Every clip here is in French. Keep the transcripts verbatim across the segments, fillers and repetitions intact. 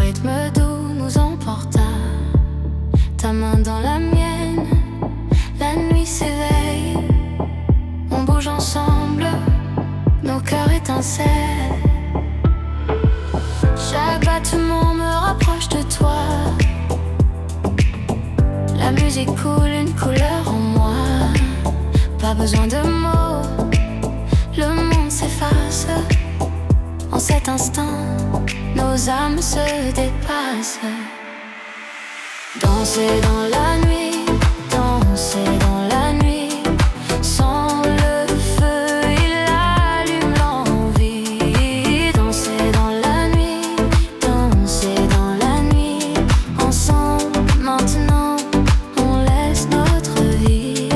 rythme doux nous emporta, ta main dans la mienne. La nuit s'éveille, on bouge ensemble, nos cœurs étincellent. Chaque battement me rapproche de toi. La musique coule une couleur en moi. Pas besoin de mots, le monde s'efface. En cet instant, nos âmes se dépassent. Danser dans la nuit, danser dans la nuit. Sans le feu, il allume l'envie. Danser dans la nuit, danser dans la nuit. Ensemble, maintenant, on laisse notre vie.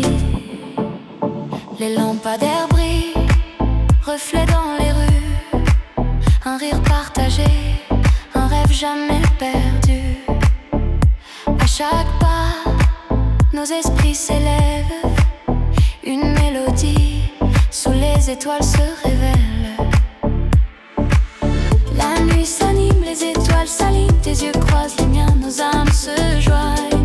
Les lampadaires brillent, reflets dans les rues. Un rire partagé, un rêve jamais perdu. À chaque pas, nos esprits s'élèvent. Une mélodie sous les étoiles se révèle. La nuit s'anime, les étoiles s'alignent. Tes yeux croisent les miens, nos âmes se joignent.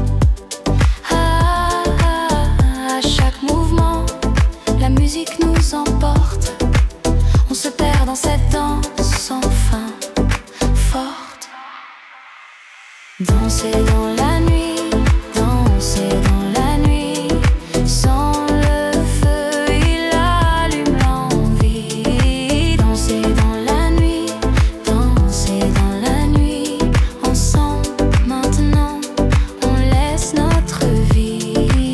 Ah, ah, ah, à chaque mouvement, la musique nous emporte. On se perd dans cette danse sans fin, forte. Danser dans la nuit, danser dans la nuit. Sans le feu, il allume l'envie. Danser dans la nuit, danser dans la nuit. Ensemble, maintenant, on laisse notre vie.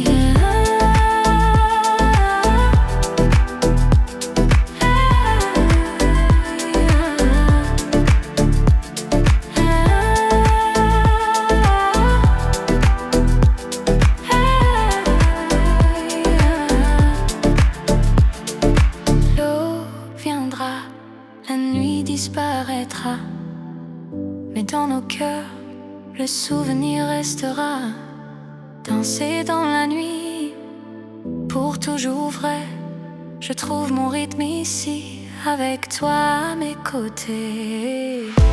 La nuit disparaîtra, mais dans nos cœurs, le souvenir restera. Danser dans la nuit, pour toujours vrai. Je trouve mon rythme ici, avec toi à mes côtés.